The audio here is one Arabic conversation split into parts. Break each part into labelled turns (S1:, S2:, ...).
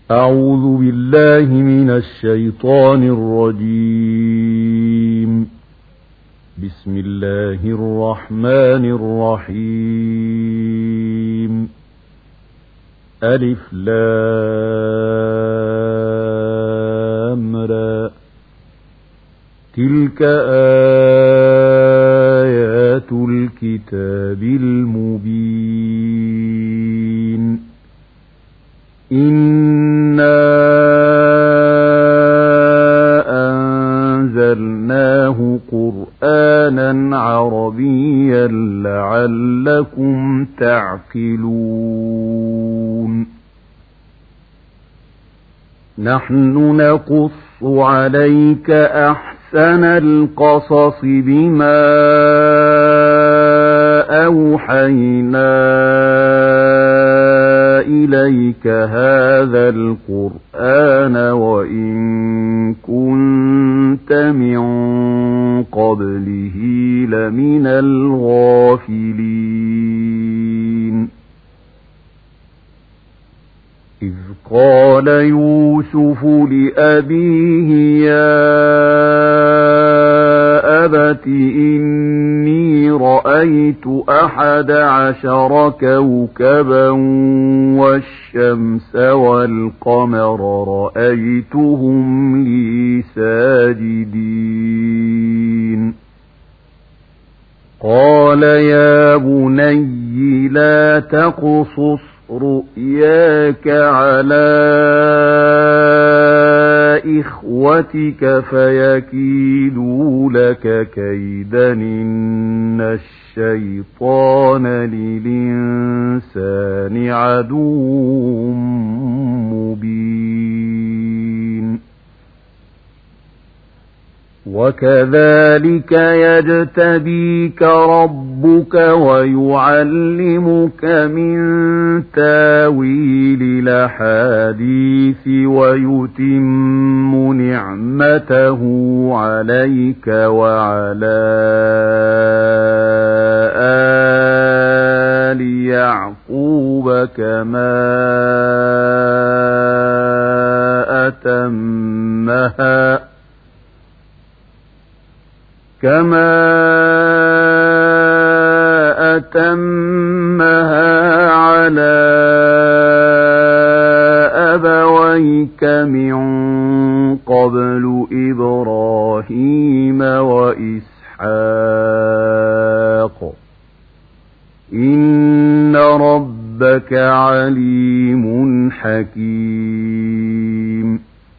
S1: أعوذ بالله من الشيطان الرجيم. بسم الله الرحمن الرحيم. ألف لام را. تلك آيات الكتاب المبين. إنا أنزلناه قرآنا عربيا لعلكم تعقلون. نحن نقص عليك أحسن القصص بما أوحينا إليك هذا القرآن وإن كنت من قبله لمن الغافلين. إذ قال يوسف لأبيه يا أبت إني رأيت 11 كوكبا والشمس والقمر رأيتهم لي ساجدين. قال يا بني لا تقصص رؤياك على إخوتك فيكيدوا لك كيدا إن الشيطان للإنسان عدو مبين. وكذلك يجتبيك ربك ويعلمك من تاويل الأحاديث ويتم نعمته عليك وعلى آل يعقوب كما أتمها على أبويك من قبل إبراهيم وإسحاق إن ربك عليم حكيم.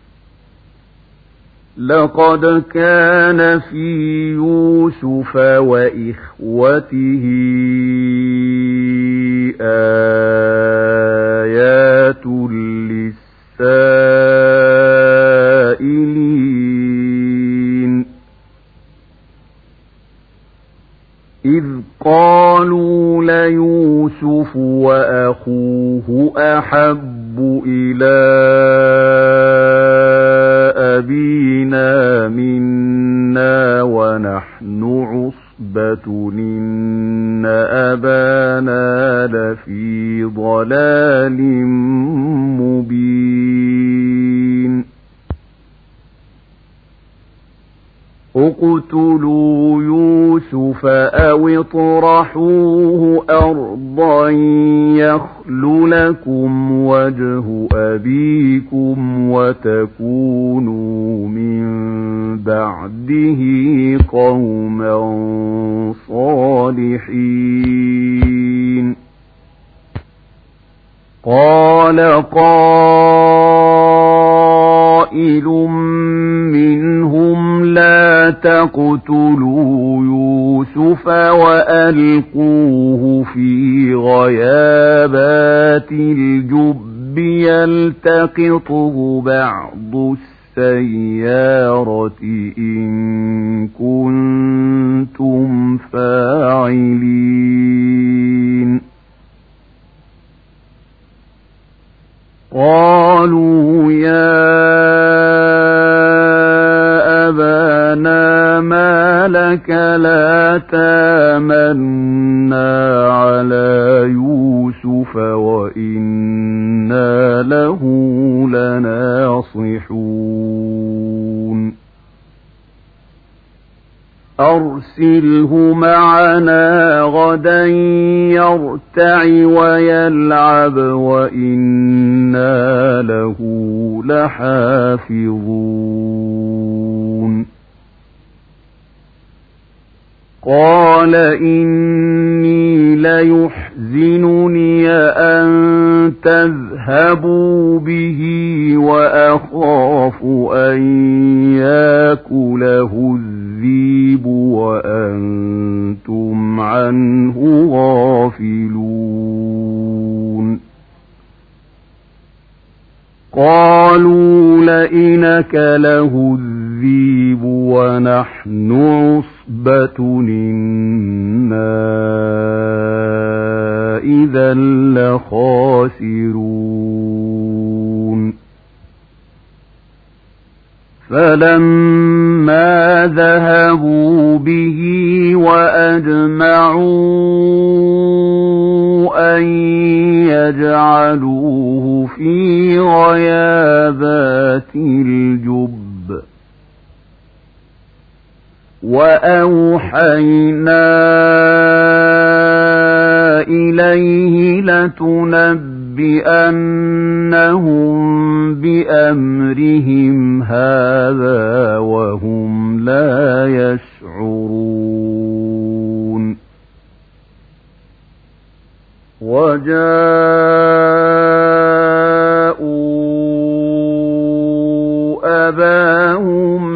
S1: لقد كان في يوسف وإخوته آيات للسائلين. إذ قالوا ليوسف وأخوه أحب إلى أبينا منا ونحن عصبة إن أبانا لفي ضلال مبين. اقتلوا يوسف أو اطرحوه أرضا يخل لكم وجه أبيكم وتكونوا من بعده قوما صالحين. قال قائل منهم لا تقتلوا يوسف وألقوه في غيابات الجب يلتقطه بعض السيارة إن كنتم فاعلين. قالوا يا أبانا ما لك لا تامنا على يوسف وإنا له لناصحون أرسله معنا غدا يرتع ويلعب وإنا له لحافظون قال إني ليحزنني أن تذهبوا به وأخاف أن يأكله الذئب وأنتم عنه غافلون قالوا لئن أكله الذئب ونحن عصبة إنا إذا لخاسرون فلما ذهبوا به وأجمعوا أن يجعلوه في غيابات الجب وأوحينا إليه لتنبئنهم بأمرهم هذا وهم لا يشعرون وجاءوا أباهم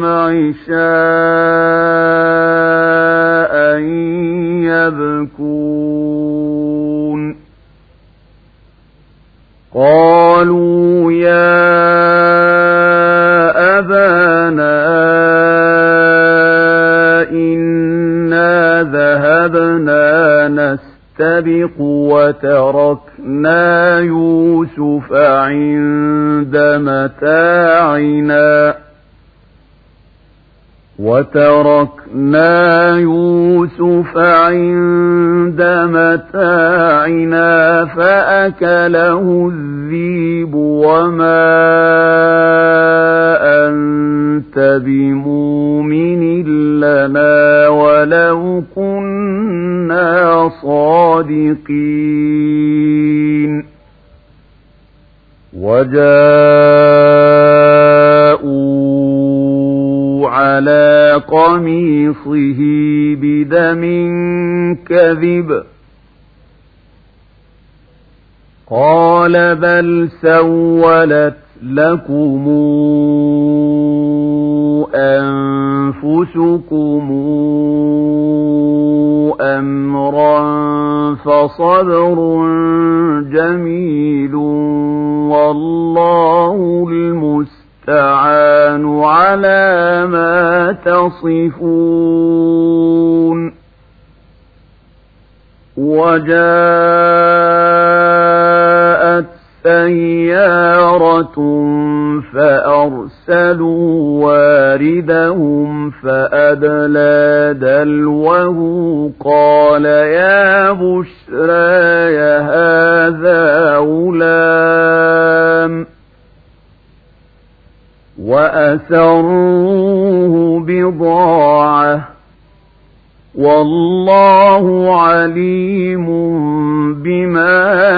S1: عشاء يبكون قالوا يا أبانا إنا ذهبنا نستبق وتركنا يوسف عند متاعنا فأكله الذئب وما أنت بمؤمن لنا ولو كنا صادقين وجاءوا على قميصه بدم كذب قال بل سولت لكم أنفسكم أمرا فصبر جميل والله المستعان على ما تصفون وجاءت سيارة فأرسلوا واردهم فأدلى دلوه قال يا بشرى هذا غلام وأسروه بضاعة والله عليم بما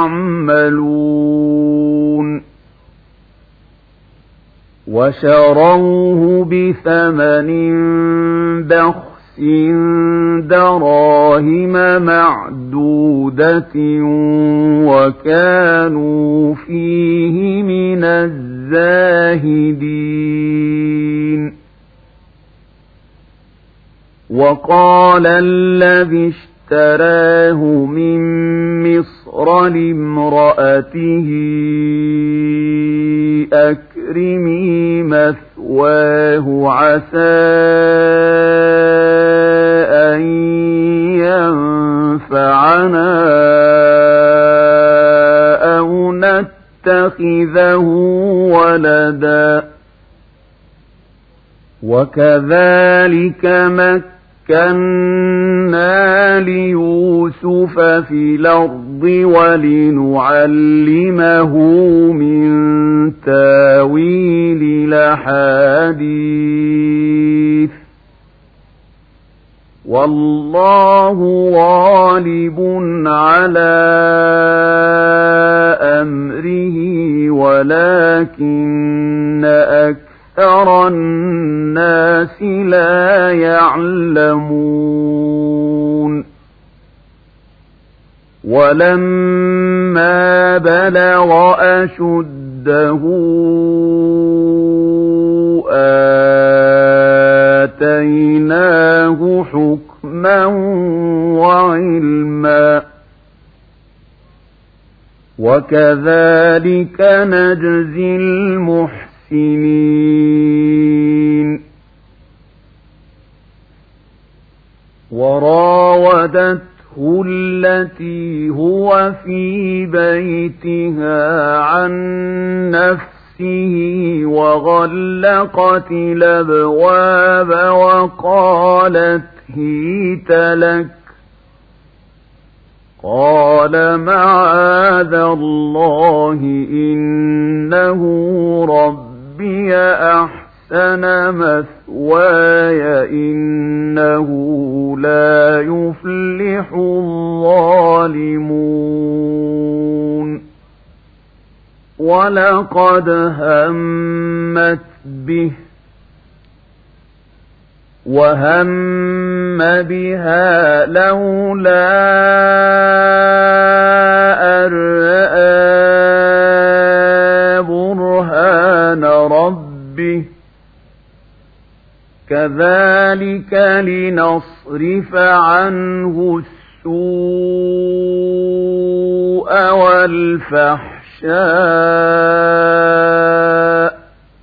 S1: يعملون وشروه بثمن بخس دراهم معدودة وكانوا فيه من الزاهدين وقال الذي اشتراه من مصر لامرأته أكرمي مثواه عسى أن ينفعنا أو نتخذه ولدا وكذلك مكنا ليوسف في الأرض ولنعلمه من تاويل الأحاديث والله غالب على أمره ولكن أكثر الناس لا يعلمون ولما بلغ أشده آتيناه حكما وعلما وكذلك نجزي المحسنين وراودته التي هو في بيتها عن نفسه وغلقت الأبواب وقالت هيت لك قال معاذ الله إنه ربي أحسن مثواي إنه لا يفلح الظالمون ولقد همت به وهم بها لولا أن رأى برهان ربه كذلك لنصرف عنه السوء والفحشاء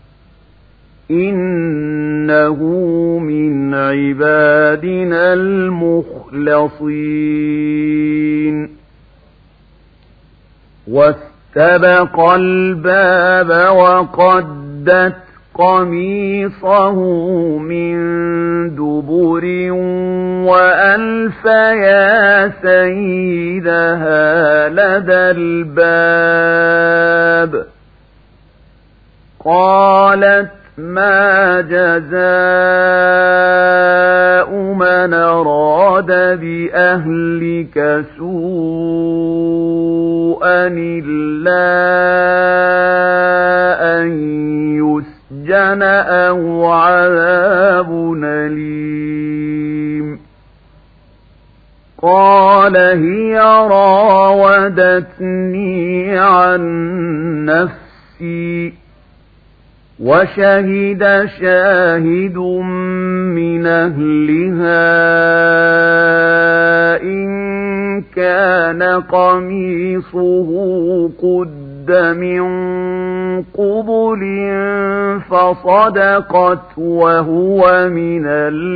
S1: إنه من عبادنا المخلصين واستبق الباب وقدت قميصه من دبر وألف يا سيدها لدى الباب قالت ما جزاء من أراد بأهلك سوءا إلا أن يسجن أو عذاب أليم قال هي راودتني عن نفسي وشهد شاهد من أهلها إن كان قميصه قد من قبل فصدقت وهو من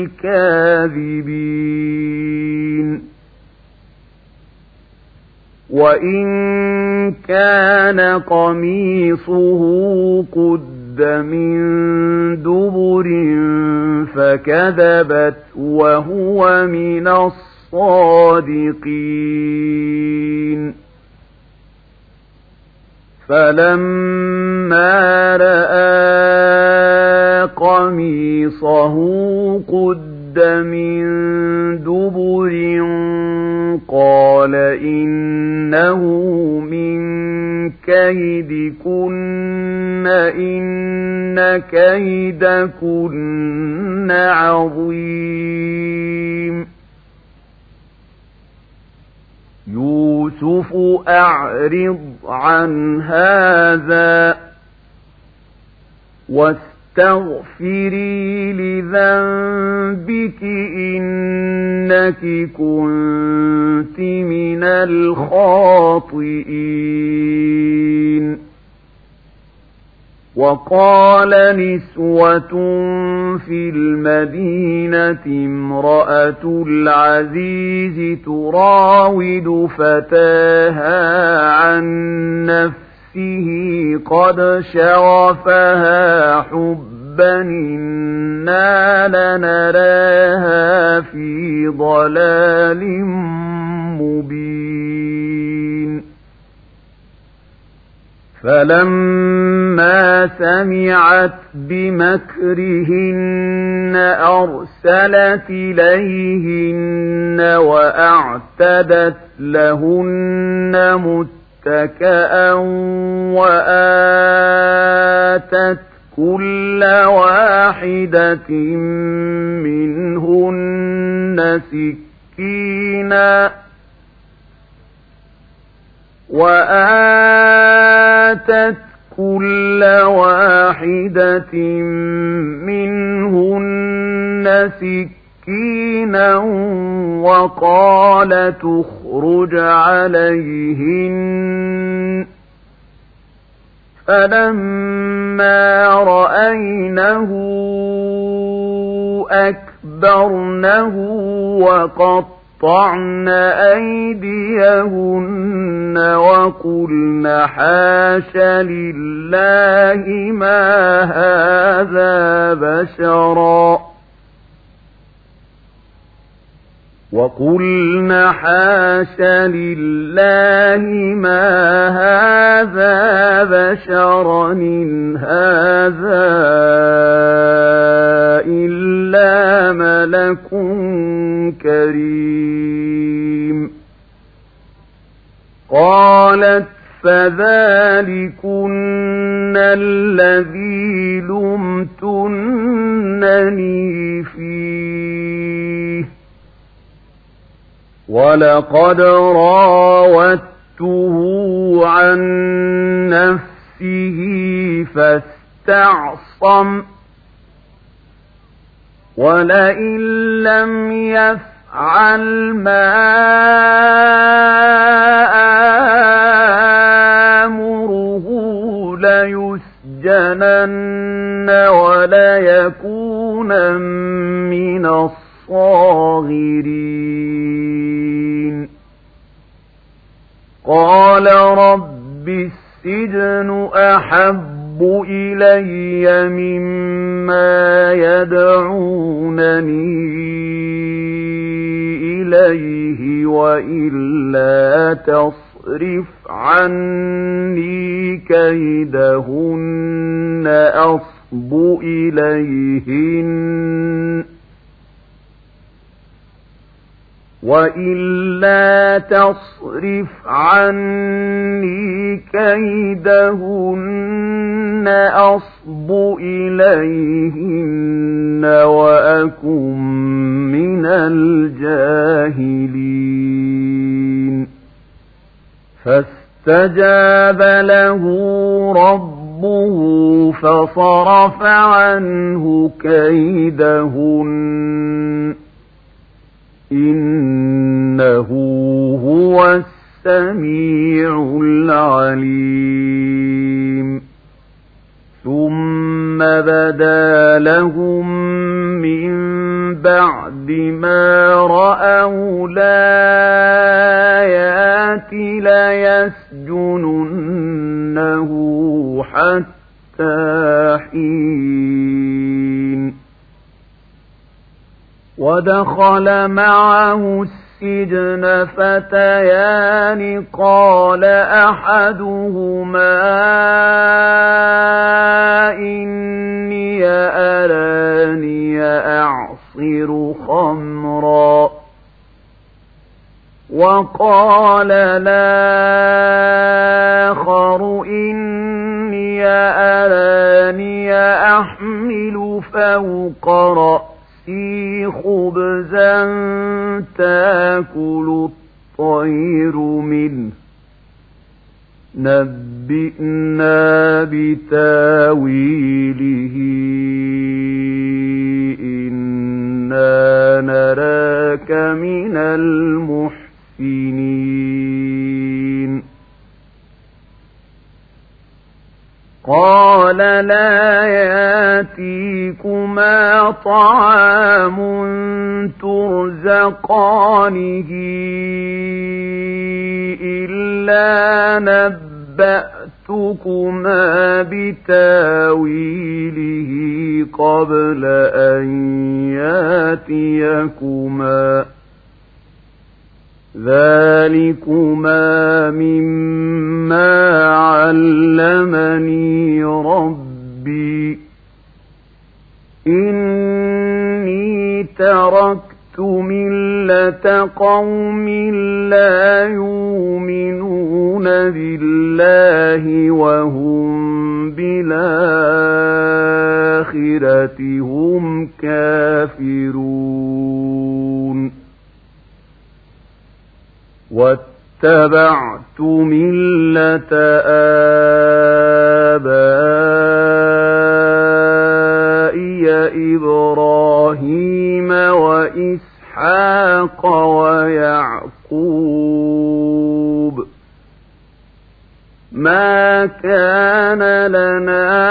S1: الكاذبين وإن كان قميصه قد من دبر فكذبت وهو من الصادقين فلما رأى قميصه قد من دبر قال إنه من كيدكن إن كيدكن عظيم يوسف أعرض عن هذا واستغفري لذنبك إنك كنت من الخاطئين وقال نسوة في المدينة امرأة العزيز تراود فتاها عن نفسه قد شغفها حبا حبا إنا لنراها في ضلال مبين فلما سمعت بمكرهن أرسلت إليهن وأعتدت لهن متكئا وآتت كل واحدة منهن سكينا وقال تخرج عليهن فلما رأينه أكبرنه وقطعن أيديهن وقلن حاش لله ما هذا بشرا إن هذا إلا ملك كريم قالت فذلكن الذي لمتنني فيه ولقد راودته عن نفسه فاستعصم ولئن لم يفعل ما آمره ليسجنن وليكون من الصاغرين قال رب السجن أحب إلي مما يدعونني إليه وإلا تصرف عني كيدهن أصب إليهن وإلا تصرف عني كيدهن أصب إليهن وأكن من الجاهلين فاستجاب له ربه فصرف عنه كيدهن إنه هو السميع العليم ثم بدا لهم من بعد ما رأوا الآيات ليسجننه حتى حين ودخل معه السجن فتيان قال أحدهما إني أراني أعصر خمرا وقال الآخر إني أراني أحمل فوق رأسي خبزا تأكل الطير منه نبئنا بتاويله إنا نراك من المحسنين قال لا يأتيكما طعام ترزقانه إلا نبأتكما بتاويله قبل أن ياتيكما ذلكما مما علمني ربي إني تركت ملة قوم لا يؤمنون بالله وهم بالآخرة هم كافرون واتبعت ملة آبائي إبراهيم وإسحاق ويعقوب ما كان لنا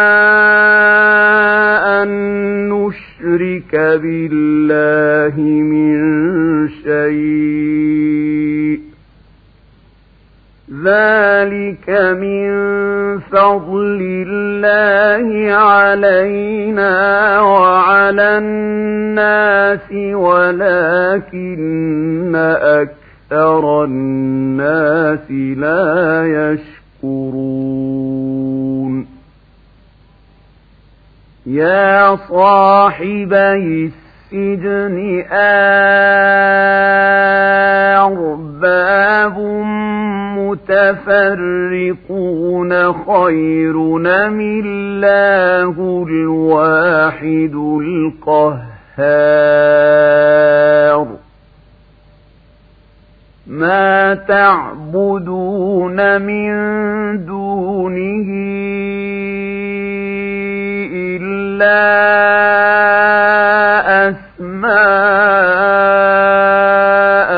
S1: أن نشرك بالله من شيء ذلك من فضل الله علينا وعلى الناس ولكن أكثر الناس لا يشكرون يا صاحبي السجن أرباب متفرقون خير أم الله الواحد القهار ما تعبدون من دونه إلا أسماء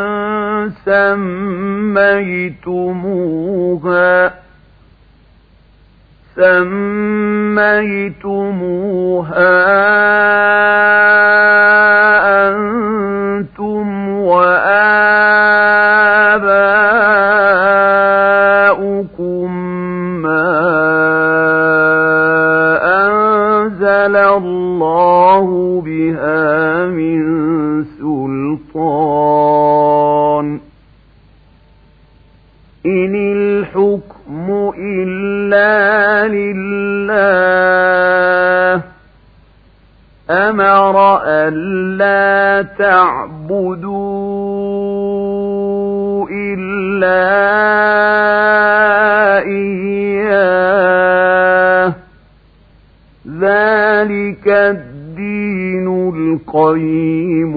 S1: سميتموها أنتم وآباؤكم ما أنزل الله بها من سلطان إن الحكم إلا لله أمر ألا تعبدوا إلا إياه ذلك الدين القيم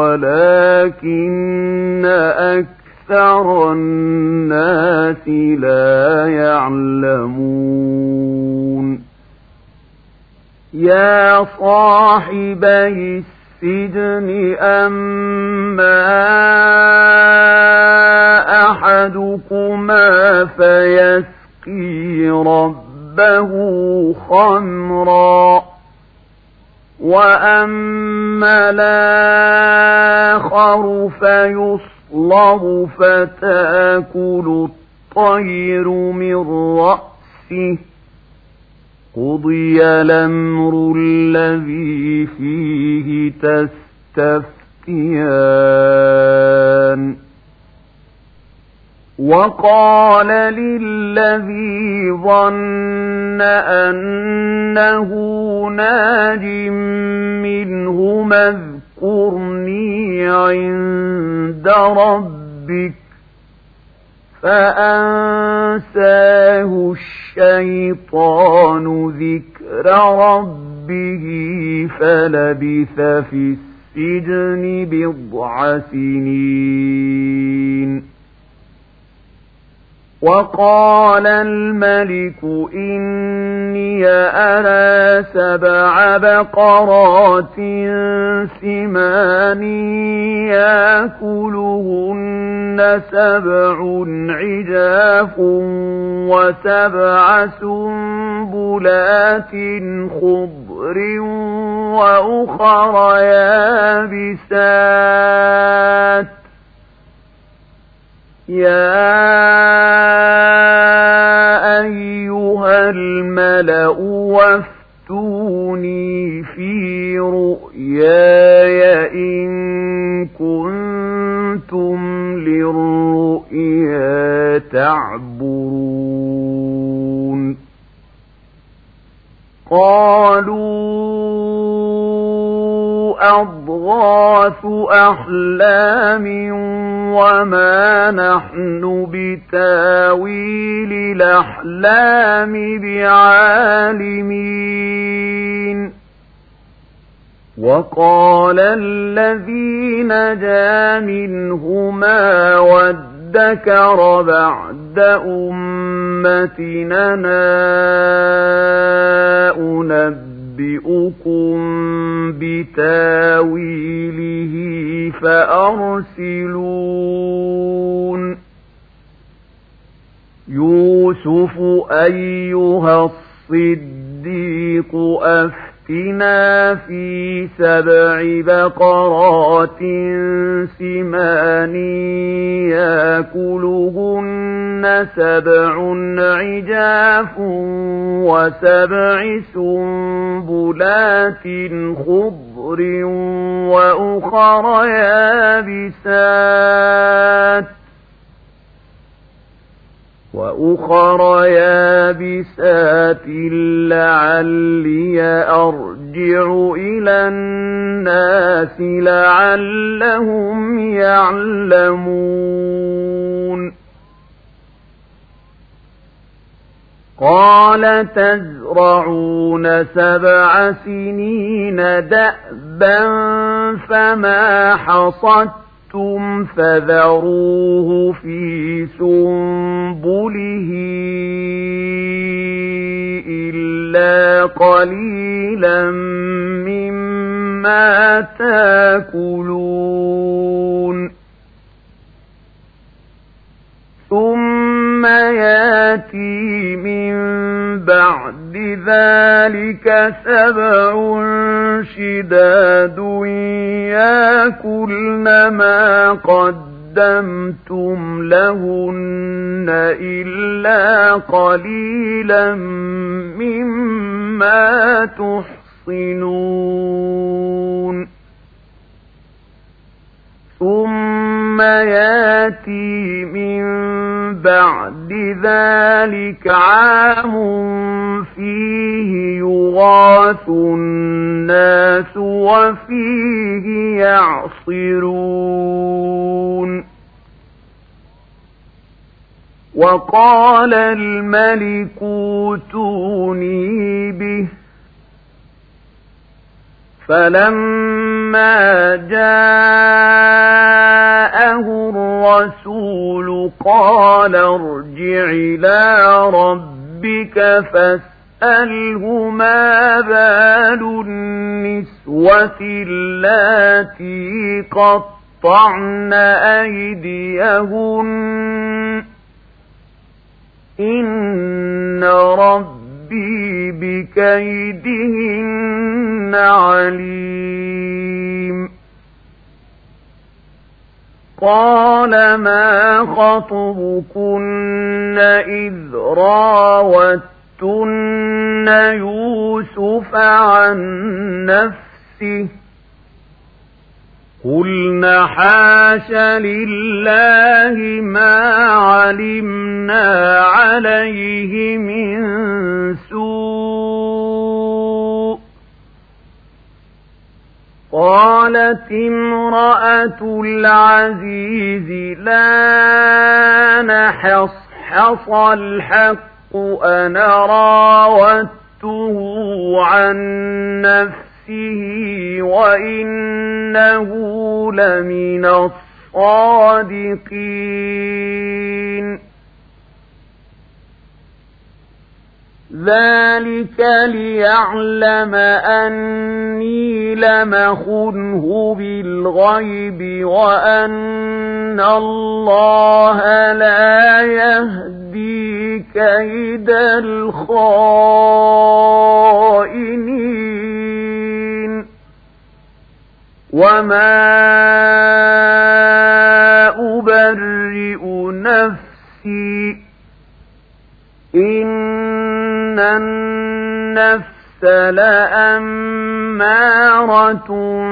S1: ولكن أكثر الناس لا يعلمون يا صاحبي السجن أما أحدكما فيسقي ربه خمرا وأما الآخر فيصلب فتأكل الطير من رأسه قضي الأمر الذي فيه تستفتيان وقال للذي ظن أنه ناج منهما اذكرني عند ربك فأنساه الشيطان ذكر ربه فلبث في السجن بضع سنين وقال الملك إني أرى 7 بقرات سمان يأكلهن 7 عجاف و7 سنبلات خضر وأخر يابسات يا أيها الملأ ائتوني في رؤياي إن كنتم للرؤيا تعبرون قالوا أضغاث أحلام وما نحن بتاويل الأحلام بعالمين وقال الذي نجا منهما وادكر بعد أمتنا أنبئكم بتاويله فأرسلون يوسف أيها الصديق أفتنا في 7 بقرات سمان يأكلهن 7 عجاف و7 سنبلات خضر وأخر يابسات لعلي أرجع إلى الناس لعلهم يعلمون قال تزرعون 7 سنين دأبا فما حصدتم فذروه في سنبله إلا قليلا مما تأكلون ثم يأتي من بعد ذلك 7 شداد يأكلن ما قدمتم لهن إلا قليلا مما تحصنون ثم يأتي من بعد ذلك عام فيه يغاث الناس وفيه يعصرون وقال الملك ائتوني به فلما جاءه الرسول قال ارجع إلى ربك فاسأله ما بال النسوة اللاتي قطعن أيديهن إن ربي بكيدهن عليم قال ما خطبكن إذ راوتن يوسف عن نفسه قلنا حاش لله ما علمنا عليه من سوء قالت امرأة العزيز لا نحصحص الحق أنا راودته عن نفسه وإنه لمن الصادقين ذلك ليعلم أني لم أخنه بالغيب وأن الله لا يهدي كيد الخائنين وما أبرئ نفسي إن النفس لأمارة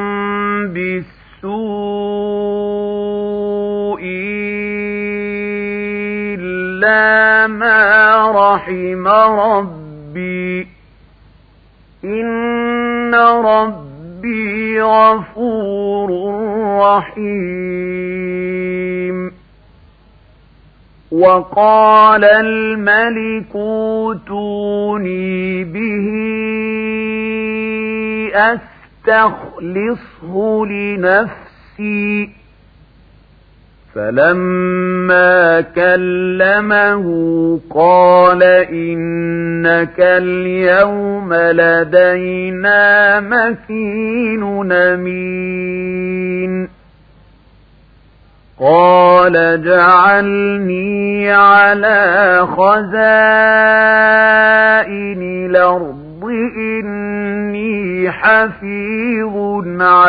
S1: بالسوء إلا ما رحم ربي إن ربي غفور رحيم. وقال الملك اوتوني به أستخلصه لنفسي. فلما كلمه قال إنك اليوم لدينا مكين أمين. قال اجعلني على خزائن الأرض إني حفيظ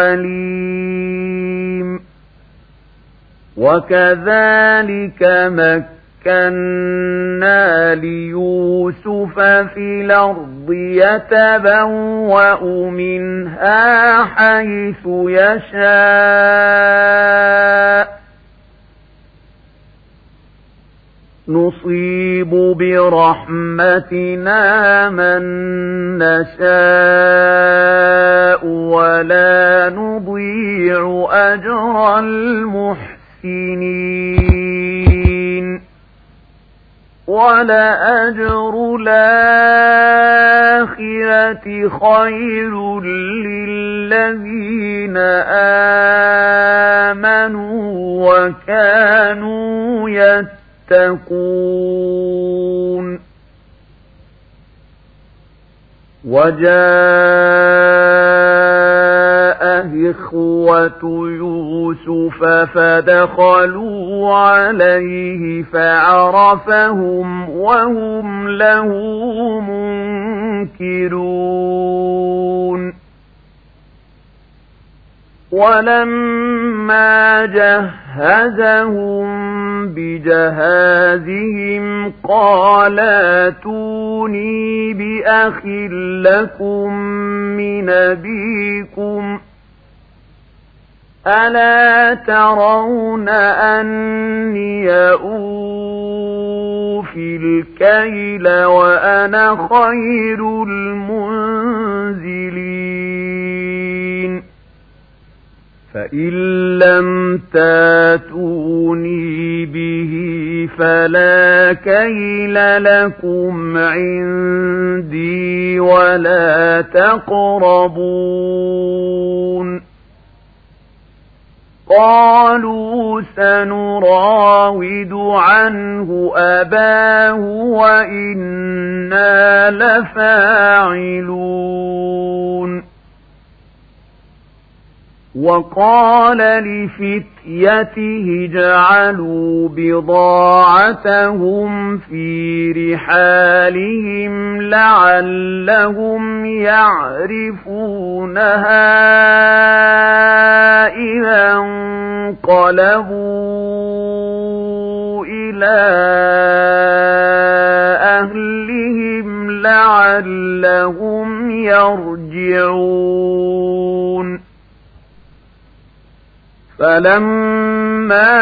S1: عليم. وكذلك مكنا ليوسف في الأرض يتبوأ منها حيث يشاء نصيب برحمتنا من نشاء ولا نضيع أجر المحسنين. ولأجر الآخرة خير للذين آمنوا وكانوا يتقون. وجاء إخوة يوسف فدخلوا عليه فعرفهم وهم له منكرون. ولما جهزهم بجهازهم قال ائتوني بأخ لكم من أبيكم ألا ترون أني أوفي الكيل وأنا خير المنزلين. فإن لم تاتوني به فلا كيل لكم عندي ولا تقربون. قالوا سنراود عنه أباه وإنا لفاعلون. وقال لفتيته اجعلوا بضاعتهم في رحالهم لعلهم يعرفونها إذا انقلبوا إلى أهلهم لعلهم يرجعون. فلما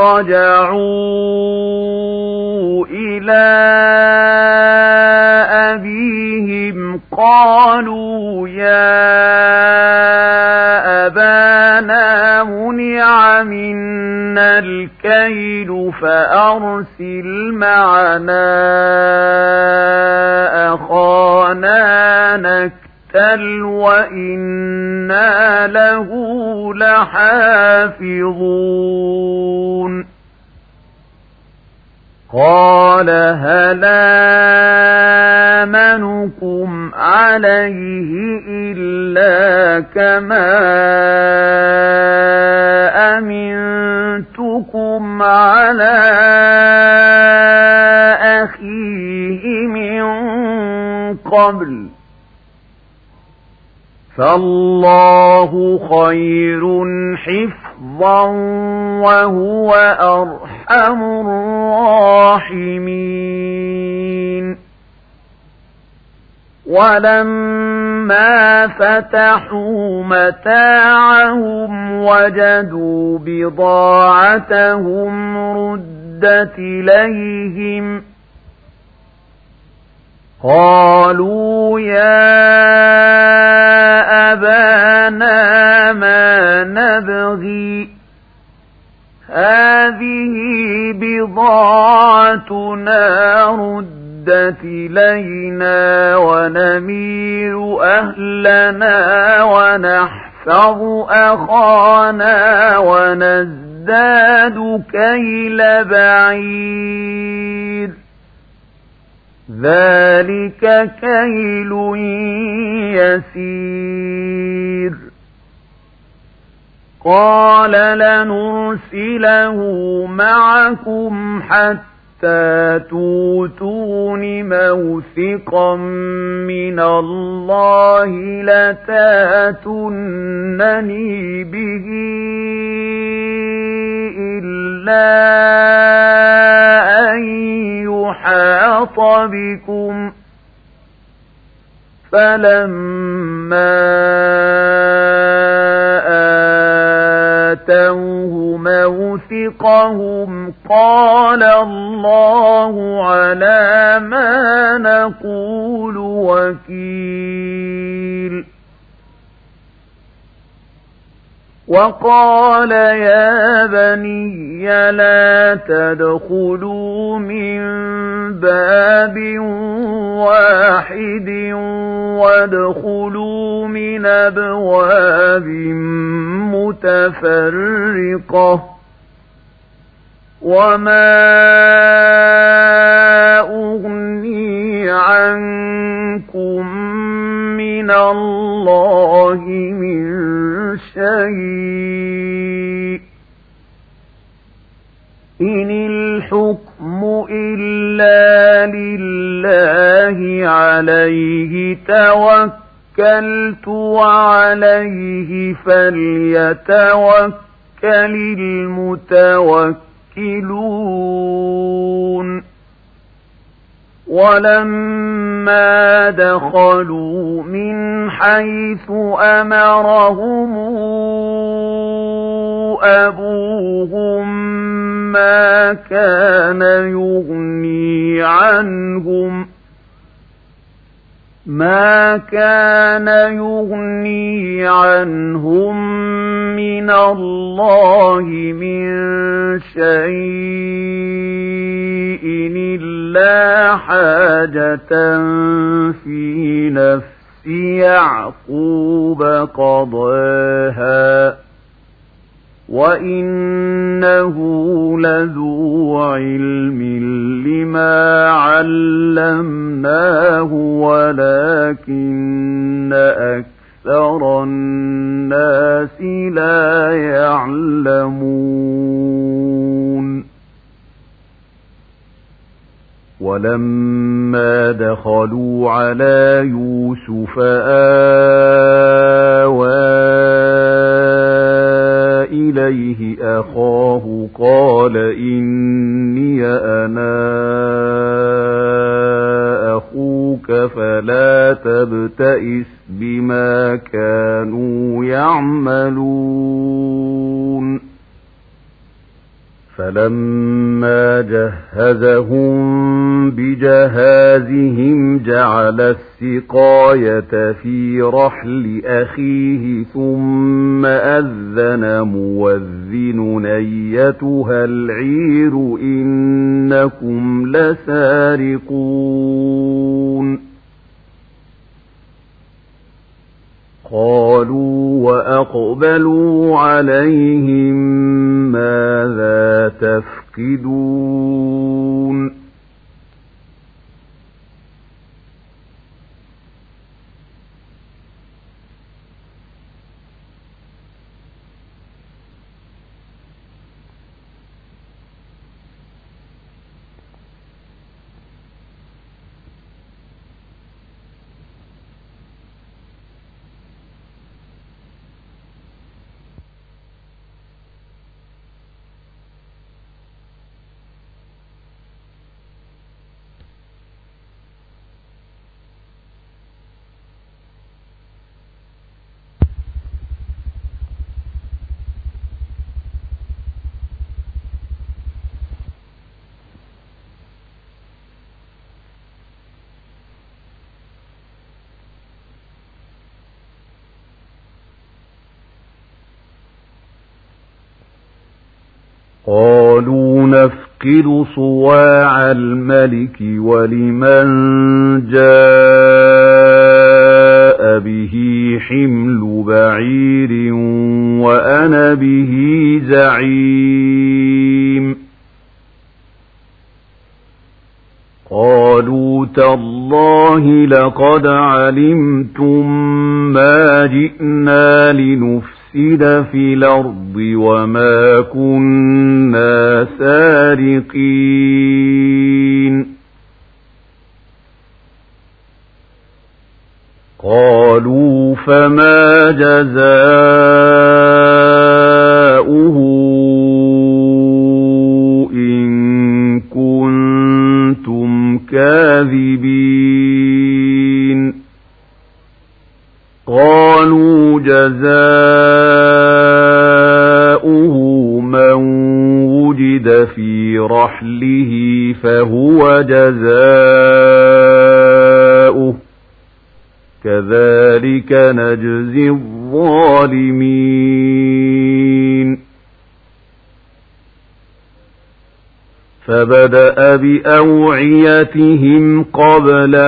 S1: رجعوا إلى أبيهم قالوا يا أبانا منع منا الكيل فأرسل معنا أخانا نكتل وإنا له لحافظون. قال هل آمنكم عليه إلا كما أمنتكم على أخيه من قبل فالله خير حفظا وهو أرحم الراحمين. ولما فتحوا متاعهم وجدوا بضاعتهم ردت إليهم قالوا يا أبانا ما نبغي هذه بضاعتنا ردت إلينا ونمير أهلنا ونحفظ أخانا ونزداد كيل بعير ذلك كيل يسير قال لنرسله معكم حتى توتون موثقا من الله لتاتونني به إلا أن يحاط بكم فلما آتوه موثقهم قال الله على ما نقول وكيل وقال يا بني لا تدخلوا من باب واحد وادخلوا من أبواب متفرقة وما أغني عنكم من الله من شيء إن الحكم إلا لله عليه توكلت وعليه فليتوكل المتوكلون ولما دخلوا من حيث أمرهم أبوهم ما كان يغني عنهم من الله من شيء إلا حاجة في نفس يعقوب قضاها وإنه لذو علم لما علمناه ولكن أكثر الناس لا يعلمون ولما دخلوا على يوسف آوى إليه أخاه قال إني أنا أخوك فلا تبتئس بما كانوا يعملون فلما جهزهم بجهازهم جعل السقاية في رحل أخيه ثم أذن مؤذن أيتها العير إنكم لسارقون قالوا وأقبلوا عليهم ماذا تفقدون قالوا نفقد صواع الملك ولمن جاء به حمل بعير وأنا به زعيم قالوا تالله لقد علمتم ما جئنا لنفسد في الأرض وما كنا سارقين قالوا فما جزاؤه إن كنتم كاذبين قالوا جزاؤه من وجد في رحله فهو جزاؤه كذلك نجزي الظالمين فبدأ بأوعيتهم قبل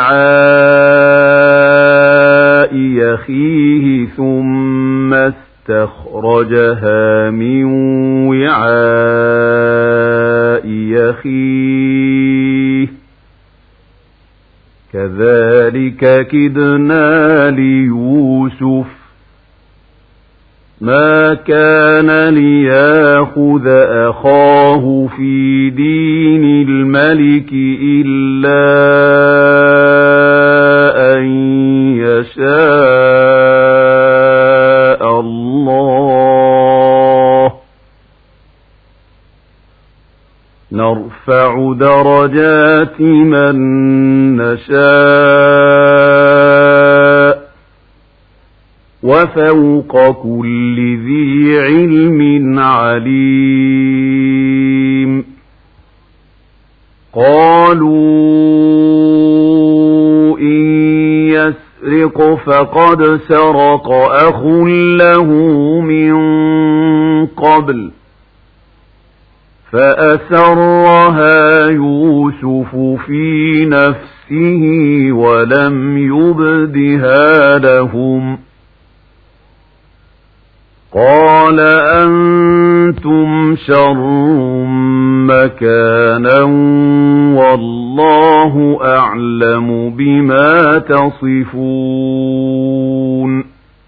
S1: وعاء أخيه ثم استخرجها من وعاء أخيه كذلك كدنا ليوسف ما كان ليأخذ أخاه في دين الملك إلا أن يشاء الله نرفع درجات من نشاء وفوق كل ذي علم عليم قالوا إن يسرق فقد سرق أخ له من قبل فأسرها يوسف في نفسه ولم يبدها لهم قال أنتم شر مكانا والله أعلم بما تصفون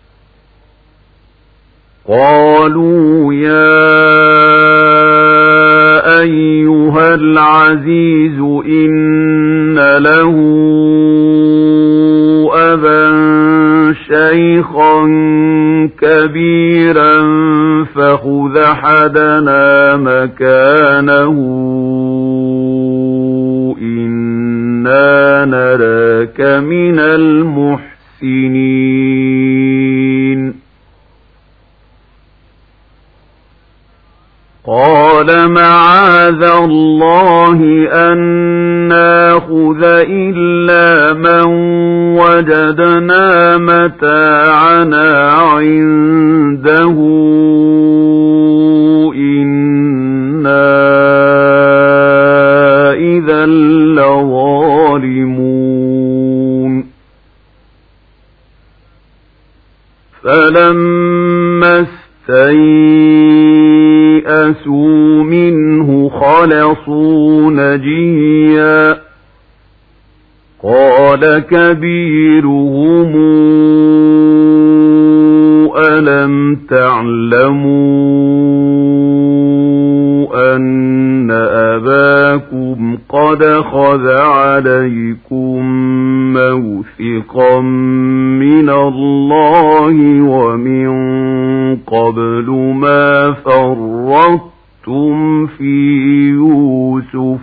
S1: قالوا يا أيها العزيز إن له أبا شيخا كبيرا فخذ أحدنا مكانه إنا نراك من المحسنين قال معاذ الله أن ناخذ إلا من وجدنا متاعنا عنده إنا إذا لظالمون فلما استيئسوا منه خلصوا نجيا قال كبيرهم ألم تعلموا أن أباكم قد خذ عليكم موثقا من الله ومن قبل ما فرطتم في يوسف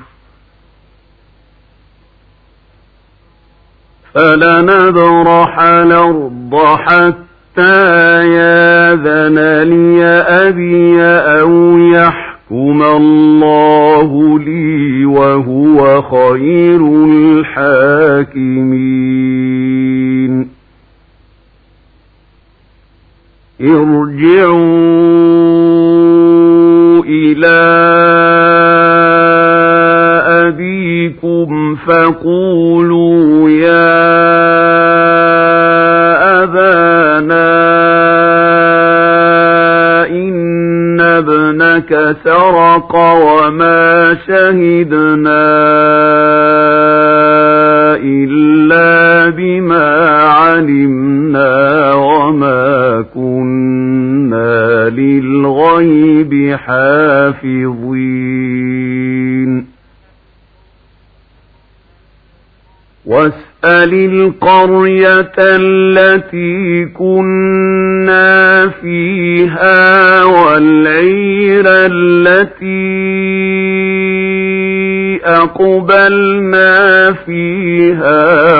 S1: فلنبرح الأرض حتى ياذن لي أبي أو يحكم الله لي وهو خير الحاكمين ارجعوا إلى أبيكم فقولوا يا أبانا إن ابنك سرق وما شهدنا إلا بما علمنا وما كنا للغيب حافظين واسأل القرية التي كنا فيها والعير التي أقبلنا فيها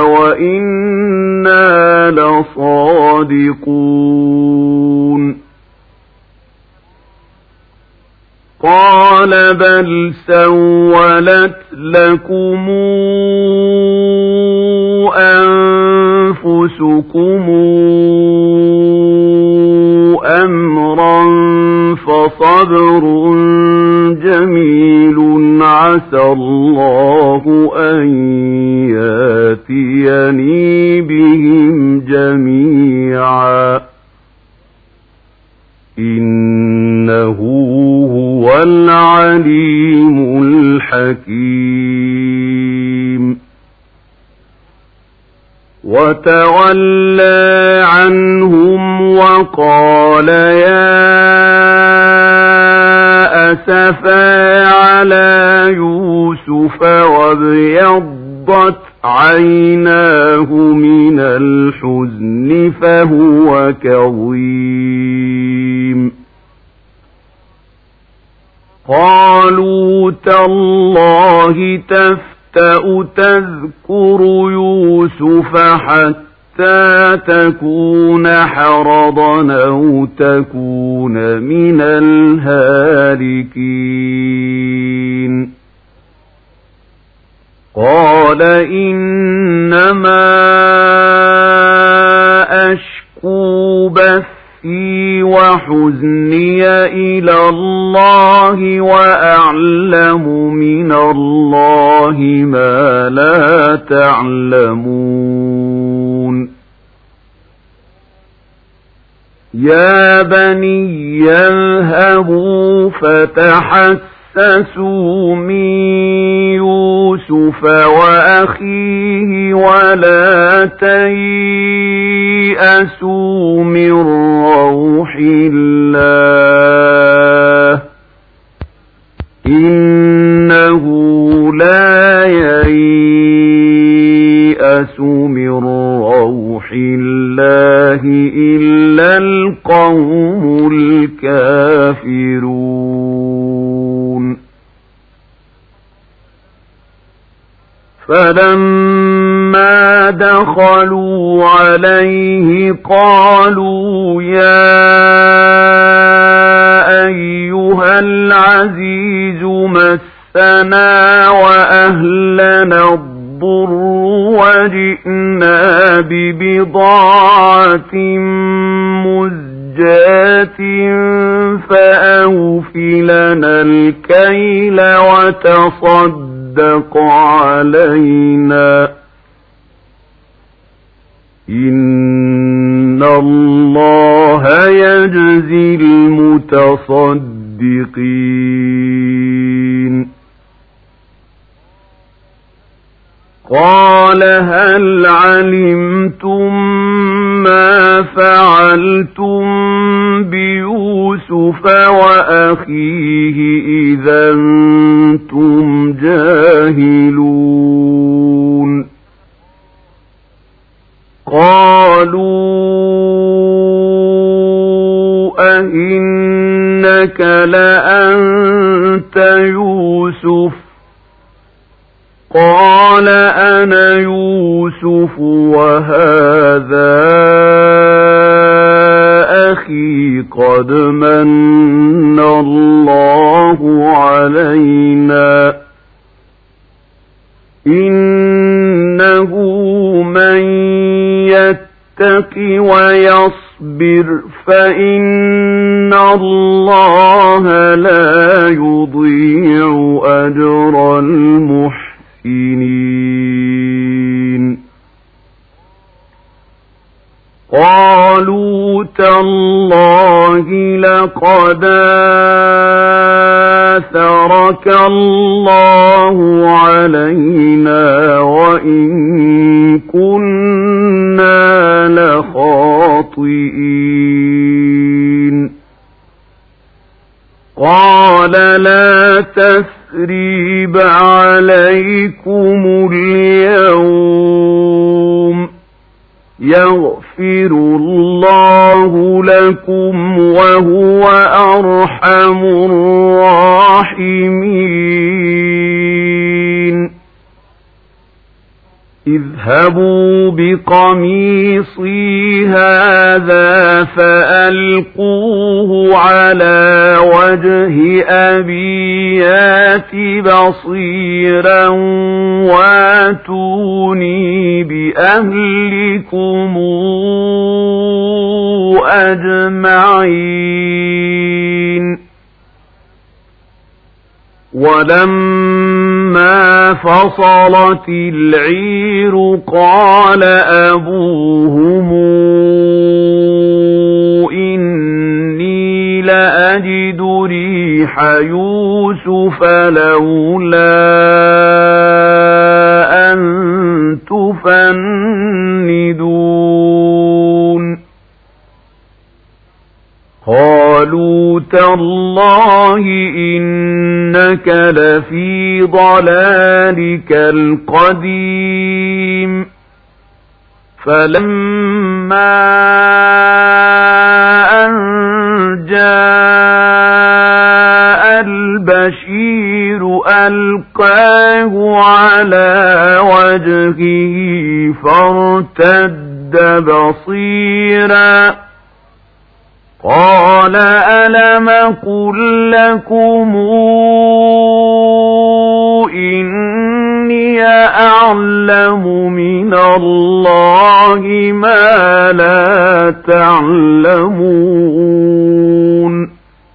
S1: وإنا لصادقون قال بل سولت لكم أنفسكم أمرا فصبر جميل عسى الله أن يأتيني بهم جميعا إنه هو العليم الحكيم وتولى عنهم وقال يا أسفا على يوسف وابيضت عيناه من الحزن فهو كظيم قالوا تالله تفتأ تذكر يوسف حتى تكون حرضا أو تكون من الهالكين قال إنما أشكو بثي وحزني إلى الله وأعلم من الله ما لا تعلمون يا بني اذهبوا فتحسسوا من يوسف وأخيه ولا تيأسوا من روح الله إنه لا ييأس من روح الله إلا القوم الكافرون فلما دخلوا عليه قالوا يا أيها العزيز مسنا وأهلنا الضر وجئنا ببضاعة مزجاة فأوف لنا الكيل وتصدق علينا إن الله يجزي المتصدقين قال هل علمتم ما فعلتم بيوسف وأخيه إذا أنتم جاهلون قالوا أئنك لأنت يوسف قال أنا يوسف وهذا أخي قد من الله علينا إنه من يتق ويصبر فإن الله لا يضيع أجر المحسنين قالوا تالله لقد آثرك الله علينا وإن كنا لخاطئين قال لا تثريب عليكم اليوم يغفر الله لكم وهو أرحم الراحمين اذهبوا بقميصي هذا فألقوه على وجه أبي يات بصيرا واتوني بأهلكم أجمعين ولما فصلت العير قال أبوهم إني لأجد ريح يوسف لولا أن تفندون قالوا تالله إنك لفي ضلالك القديم فلما أن جاء البشير ألقاه على وجهه فارتد بصيرا قال ألم قل لكم إني أعلم من الله ما لا تعلمون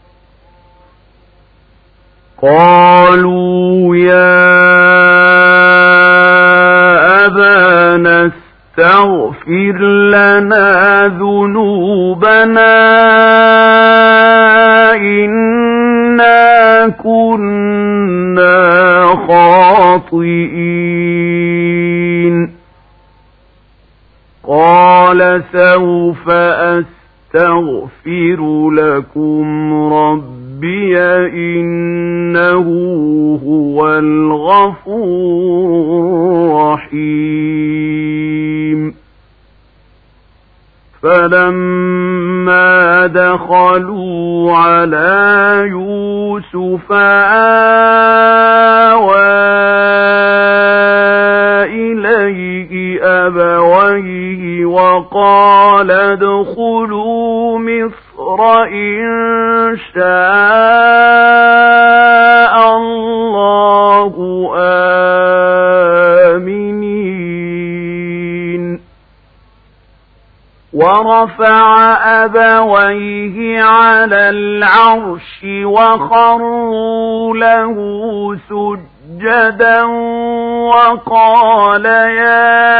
S1: قالوا يا أبانا استغفر لنا ذنوبنا إنا كنا خاطئين قال سوف أستغفر لكم ربي إنه هو الغفور الرحيم فلما دخلوا على يوسف آوى إليه أبويه وقال ادخلوا مصر إن شاء الله آمنين ورفع أبويه على العرش وخروا له سجدا وقال يا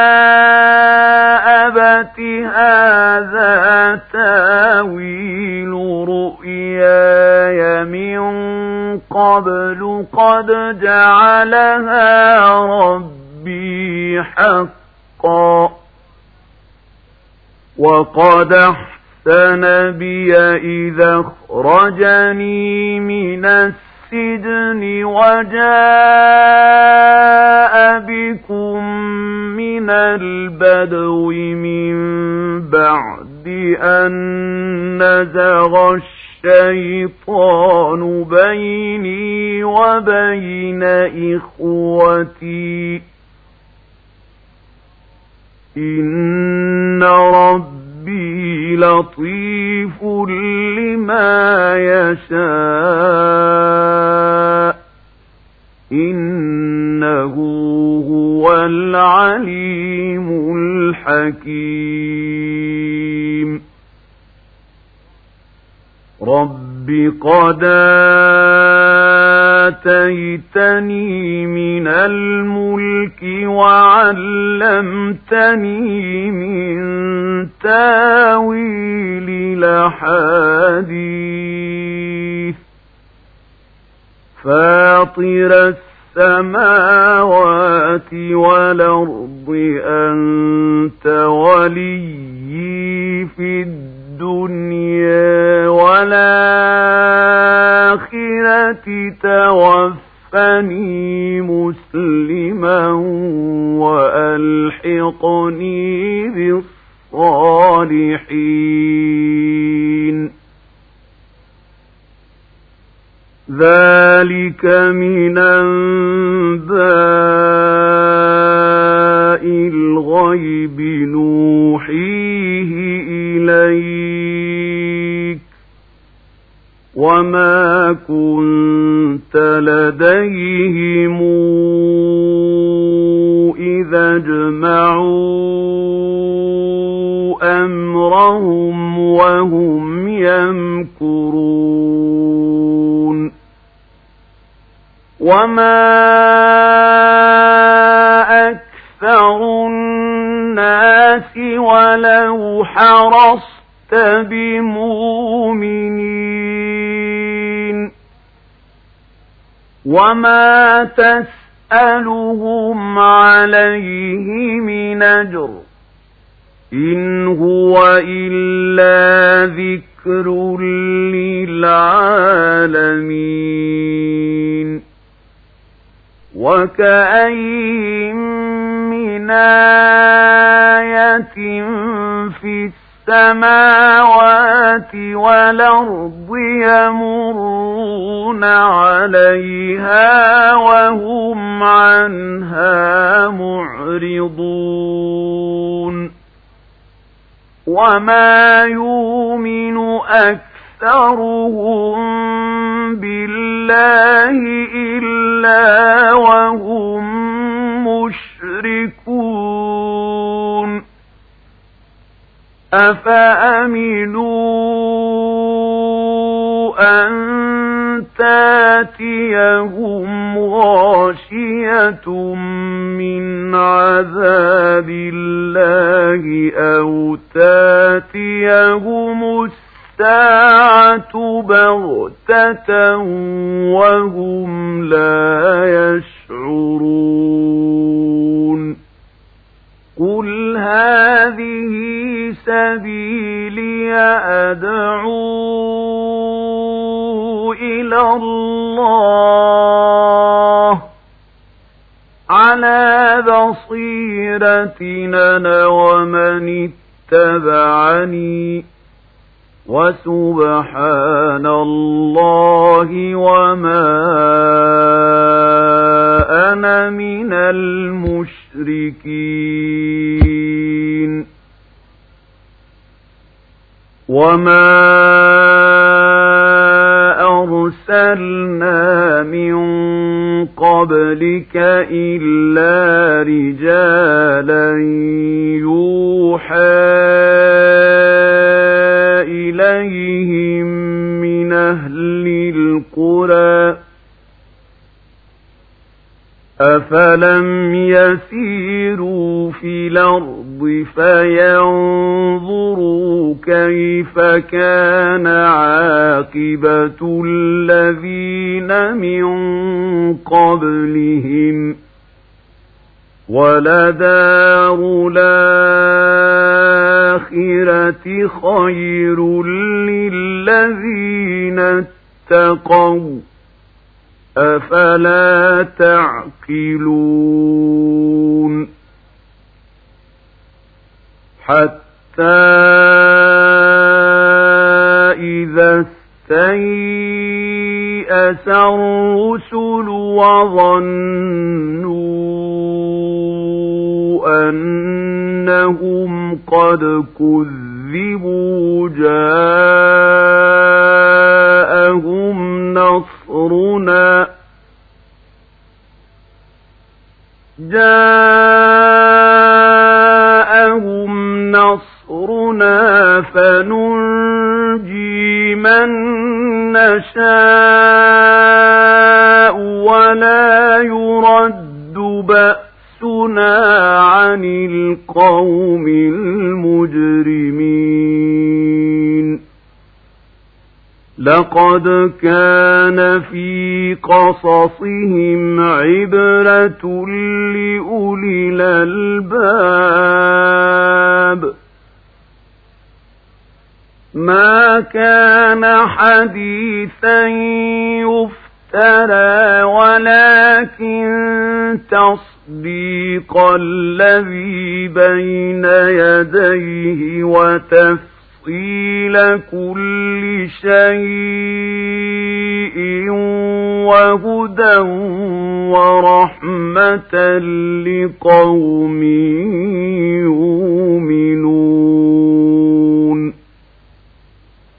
S1: أبت هذا تاويل رؤياي من قبل قد جعلها ربي حقا وقد أحسن بي إذا أخرجني من السجن وجاء بكم من البدو من بعد أن نزغ الشيطان بيني وبين إخوتي إن ربي لطيف لما يشاء إنه هو العليم الحكيم رب قد آتيتني من الملك وعلمتني من تاويل الأحاديث فاطر السماوات والأرض أنت وليي في الدنيا والآخرة توفني مسلما وألحقني بالصالحين ذلك من أنباء الغيب نوحيه إليك وما كنت لديهم إذا اجمعوا أمرهم وهم يمكرون وما أكثر الناس ولو حرصت بمؤمنين وما تسألهم عليه من أجر إن هو إلا ذكر للعالمين وكأين من آية في السماوات والأرض يمرون عليها وهم عنها معرضون وما يؤمن أكثرهم بالله إلا وهم مشركون أفأمنوا أن تاتيهم غاشية من عذاب الله أو تاتيهم الساعة بغتة وهم لا يشعرون قل هذه سبيلي أدعو إلى الله على بصيرة أنا ومن اتبعني وسبحان الله وما أنا من المشركين وما أرسلنا من قبلك إلا رجالا يوحى إليهم من أهل القرى أفلم يسيروا في الأرض فينظروا كيف كان عاقبة الذين من قبلهم ولدار الآخرة خير للذين اتقوا أفلا تعقلون حتى إذا استيأس الرسل وظنوا أنهم قد كذبوا جاءهم نصرنا فننجي من نشاء ولا يرد بأسنا عن القوم المجرمين لقد كان في قصصهم عبرة لأولي الألباب ما كان حديثا يفترى ولكن تصديق الذي بين يديه وتفصيل كل شيء وهدى ورحمة لقوم